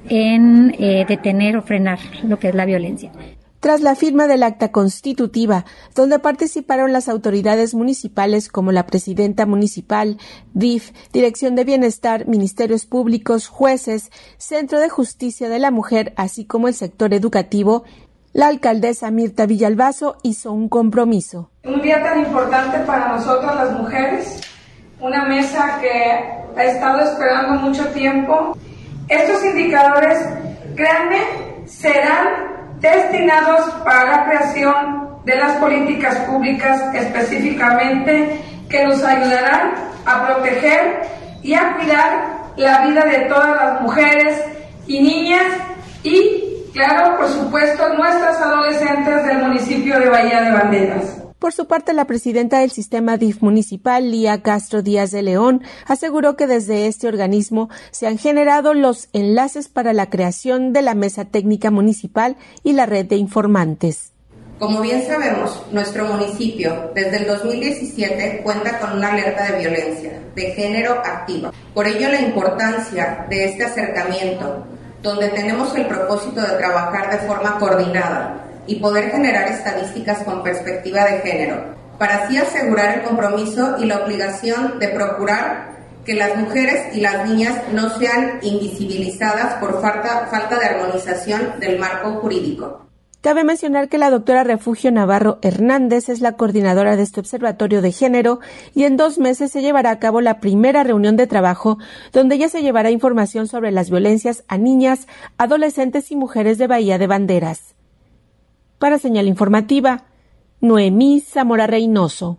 en detener o frenar lo que es la violencia. Tras la firma del acta constitutiva, donde participaron las autoridades municipales como la presidenta municipal, DIF, Dirección de Bienestar, Ministerios Públicos, jueces, Centro de Justicia de la Mujer, así como el sector educativo, la alcaldesa Mirta Villalbazo hizo un compromiso. Un día tan importante para nosotras las mujeres, una mesa que ha estado esperando mucho tiempo. Estos indicadores, créanme, serán destinados para la creación de las políticas públicas específicamente que nos ayudarán a proteger y a cuidar la vida de todas las mujeres y niñas y, claro, por supuesto, nuestras adolescentes del municipio de Bahía de Banderas. Por su parte, la presidenta del sistema DIF municipal, Lía Castro Díaz de León, aseguró que desde este organismo se han generado los enlaces para la creación de la Mesa Técnica Municipal y la red de informantes. Como bien sabemos, nuestro municipio desde el 2017 cuenta con una alerta de violencia de género activa. Por ello, la importancia de este acercamiento, donde tenemos el propósito de trabajar de forma coordinada y poder generar estadísticas con perspectiva de género, para así asegurar el compromiso y la obligación de procurar que las mujeres y las niñas no sean invisibilizadas por falta de armonización del marco jurídico. Cabe mencionar que la doctora Refugio Navarro Hernández es la coordinadora de este observatorio de género y en 2 meses se llevará a cabo la primera reunión de trabajo donde ya se llevará información sobre las violencias a niñas, adolescentes y mujeres de Bahía de Banderas. Para Señal Informativa, Noemí Zamora Reynoso.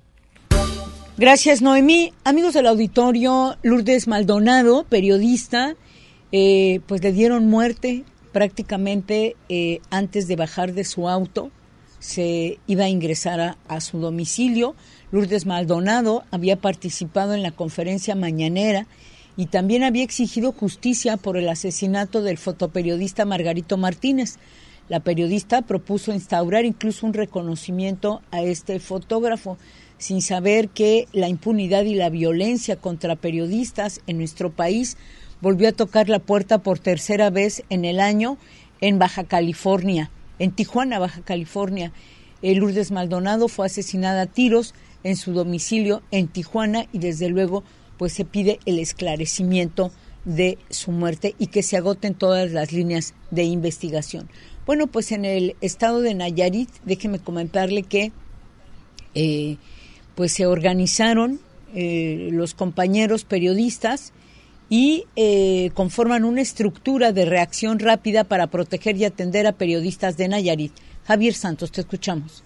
Gracias, Noemí. Amigos del auditorio, Lourdes Maldonado, periodista, pues le dieron muerte prácticamente antes de bajar de su auto. Se iba a ingresar a su domicilio. Lourdes Maldonado había participado en la conferencia mañanera y también había exigido justicia por el asesinato del fotoperiodista Margarito Martínez. La periodista propuso instaurar incluso un reconocimiento a este fotógrafo, sin saber que la impunidad y la violencia contra periodistas en nuestro país volvió a tocar la puerta por tercera vez en el año en Baja California, en Tijuana, Baja California. Lourdes Maldonado fue asesinada a tiros en su domicilio en Tijuana y desde luego pues se pide el esclarecimiento de su muerte y que se agoten todas las líneas de investigación. Bueno, pues en el estado de Nayarit, déjeme comentarle que pues se organizaron los compañeros periodistas y conforman una estructura de reacción rápida para proteger y atender a periodistas de Nayarit. Javier Santos, te escuchamos.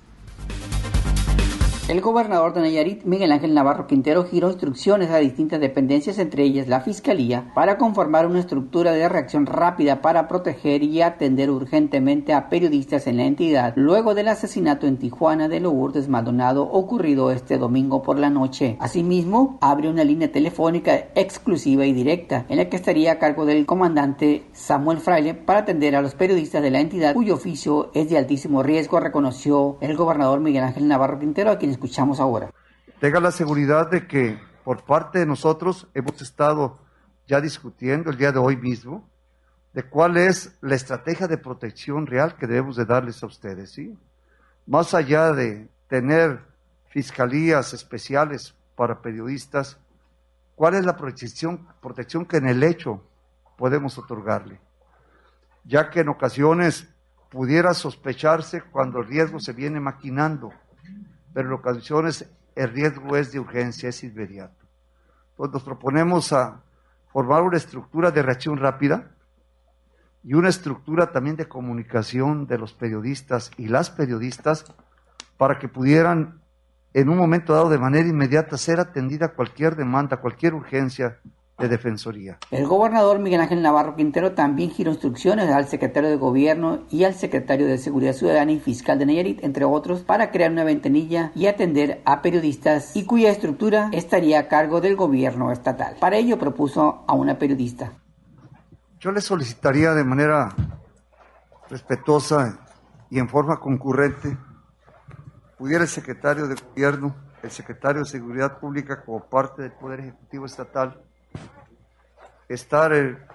El gobernador de Nayarit, Miguel Ángel Navarro Quintero, giró instrucciones a distintas dependencias, entre ellas la Fiscalía, para conformar una estructura de reacción rápida para proteger y atender urgentemente a periodistas en la entidad, luego del asesinato en Tijuana de Lourdes Maldonado ocurrido este domingo por la noche. Asimismo, abre una línea telefónica exclusiva y directa, en la que estaría a cargo del comandante Samuel Fraile para atender a los periodistas de la entidad, cuyo oficio es de altísimo riesgo, reconoció el gobernador Miguel Ángel Navarro Quintero, a quien escuchamos ahora. Tenga la seguridad de que por parte de nosotros hemos estado ya discutiendo el día de hoy mismo de cuál es la estrategia de protección real que debemos de darles a ustedes, ¿sí? Más allá de tener fiscalías especiales para periodistas, ¿cuál es la protección que en el hecho podemos otorgarle? Ya que en ocasiones pudiera sospecharse cuando el riesgo se viene maquinando, pero en ocasiones el riesgo es de urgencia, es inmediato. Entonces nos proponemos a formar una estructura de reacción rápida y una estructura también de comunicación de los periodistas y las periodistas para que pudieran en un momento dado de manera inmediata ser atendida cualquier demanda, cualquier urgencia de defensoría. El gobernador Miguel Ángel Navarro Quintero también giró instrucciones al secretario de Gobierno y al secretario de Seguridad Ciudadana y Fiscal de Nayarit, entre otros, para crear una ventanilla y atender a periodistas y cuya estructura estaría a cargo del gobierno estatal. Para ello propuso a una periodista. Yo le solicitaría de manera respetuosa y en forma concurrente, pudiera el secretario de Gobierno, el secretario de Seguridad Pública como parte del Poder Ejecutivo Estatal, estar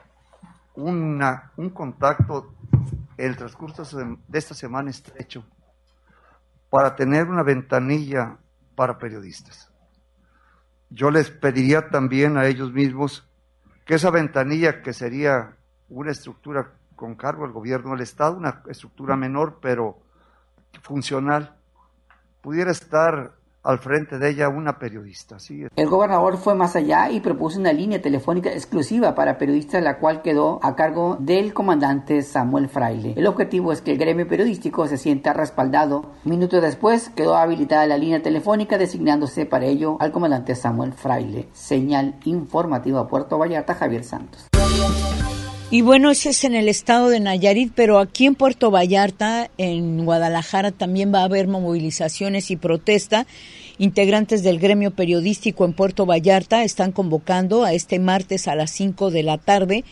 un contacto en el transcurso de esta semana estrecho para tener una ventanilla para periodistas. Yo les pediría también a ellos mismos que esa ventanilla, que sería una estructura con cargo al gobierno del Estado, una estructura menor pero funcional, pudiera estar al frente de ella una periodista. ¿Sí? El gobernador fue más allá y propuso una línea telefónica exclusiva para periodistas, la cual quedó a cargo del comandante Samuel Fraile. El objetivo es que el gremio periodístico se sienta respaldado. Minutos después quedó habilitada la línea telefónica, designándose para ello al comandante Samuel Fraile. Señal informativa Puerto Vallarta, Javier Santos. Y bueno, ese es en el estado de Nayarit, pero aquí en Puerto Vallarta, en Guadalajara, también va a haber movilizaciones y protesta. Integrantes del gremio periodístico en Puerto Vallarta están convocando a este martes a las 5 de la tarde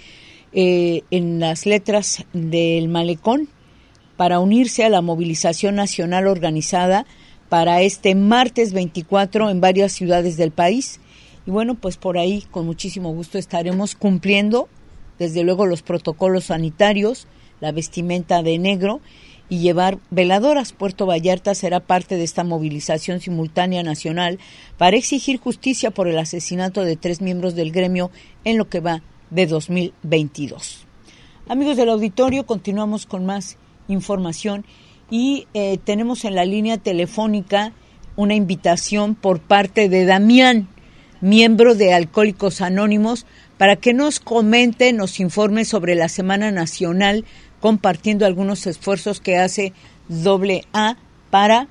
en las letras del Malecón para unirse a la movilización nacional organizada para este martes 24 en varias ciudades del país. Y bueno, pues por ahí con muchísimo gusto estaremos cumpliendo desde luego los protocolos sanitarios, la vestimenta de negro y llevar veladoras. Puerto Vallarta será parte de esta movilización simultánea nacional para exigir justicia por el asesinato de 3 miembros del gremio en lo que va de 2022. Amigos del auditorio, continuamos con más información y tenemos en la línea telefónica una invitación por parte de Damián, miembro de Alcohólicos Anónimos, para que nos comente, nos informe sobre la Semana Nacional, compartiendo algunos esfuerzos que hace AA para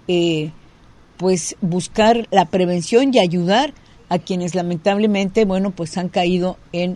pues buscar la prevención y ayudar a quienes lamentablemente, bueno, pues han caído en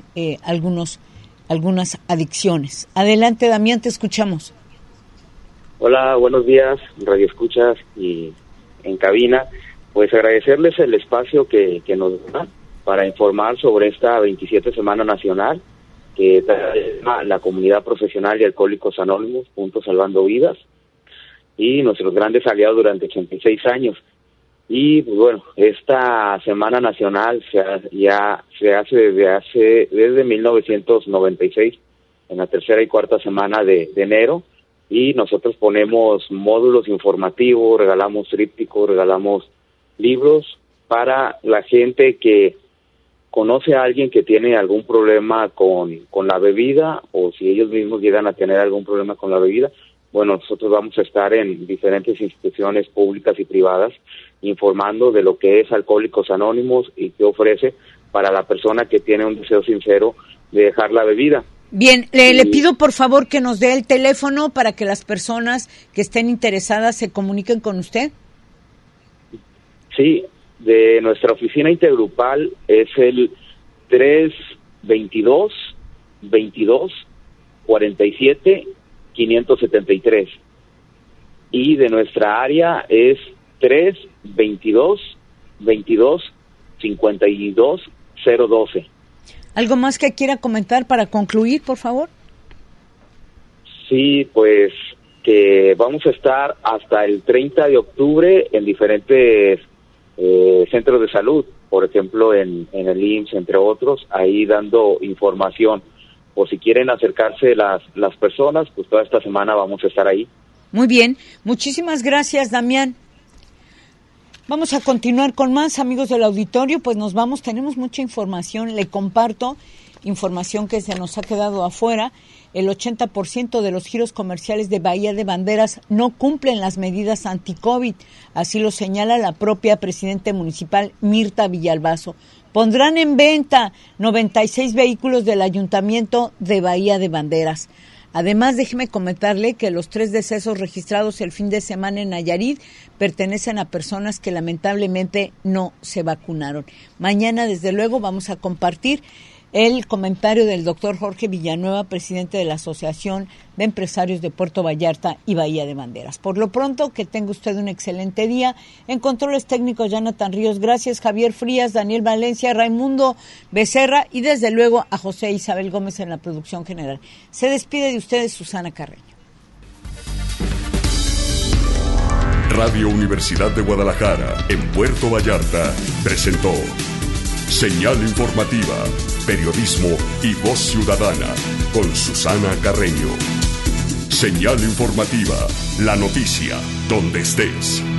algunas adicciones. Adelante, Damián, te escuchamos. Hola, buenos días, radioescuchas y en cabina. Pues agradecerles el espacio que nos dan para informar sobre esta 27 Semana Nacional que trae la comunidad profesional de Alcohólicos Anónimos, Juntos Salvando Vidas, y nuestros grandes aliados durante 86 años. Y pues bueno, esta Semana Nacional se hace desde 1996, en la tercera y cuarta semana de enero, y nosotros ponemos módulos informativos, regalamos trípticos, regalamos libros para la gente que conoce a alguien que tiene algún problema con la bebida, o si ellos mismos llegan a tener algún problema con la bebida. Bueno, nosotros vamos a estar en diferentes instituciones públicas y privadas informando de lo que es Alcohólicos Anónimos y qué ofrece para la persona que tiene un deseo sincero de dejar la bebida. Bien, le pido por favor que nos dé el teléfono para que las personas que estén interesadas se comuniquen con usted. Sí, de nuestra oficina intergrupal es el 322-22-47-573 y de nuestra área es 322-22-52-012. ¿Algo más que quiera comentar para concluir, por favor? Sí, pues que vamos a estar hasta el 30 de octubre en diferentes centros de salud, por ejemplo en el IMSS, entre otros, ahí dando información. O si quieren acercarse las personas, pues toda esta semana vamos a estar ahí. Muy bien, muchísimas gracias, Damián. Vamos a continuar con más, amigos del auditorio, pues nos vamos, tenemos mucha información, le comparto información que se nos ha quedado afuera. El 80% de los giros comerciales de Bahía de Banderas no cumplen las medidas anti-COVID, así lo señala la propia presidenta municipal Mirta Villalbazo. Pondrán en venta 96 vehículos del Ayuntamiento de Bahía de Banderas. Además, déjeme comentarle que los 3 decesos registrados el fin de semana en Nayarit pertenecen a personas que lamentablemente no se vacunaron. Mañana, desde luego, vamos a compartir el comentario del doctor Jorge Villanueva, presidente de la Asociación de Empresarios de Puerto Vallarta y Bahía de Banderas. Por lo pronto, que tenga usted un excelente día. En controles técnicos, Jonathan Ríos. Gracias, Javier Frías, Daniel Valencia, Raimundo Becerra y desde luego a José Isabel Gómez en la producción general. Se despide de ustedes Susana Carreño. Radio Universidad de Guadalajara, en Puerto Vallarta, presentó Señal Informativa, Periodismo y Voz Ciudadana, con Susana Carreño. Señal Informativa, la noticia, donde estés.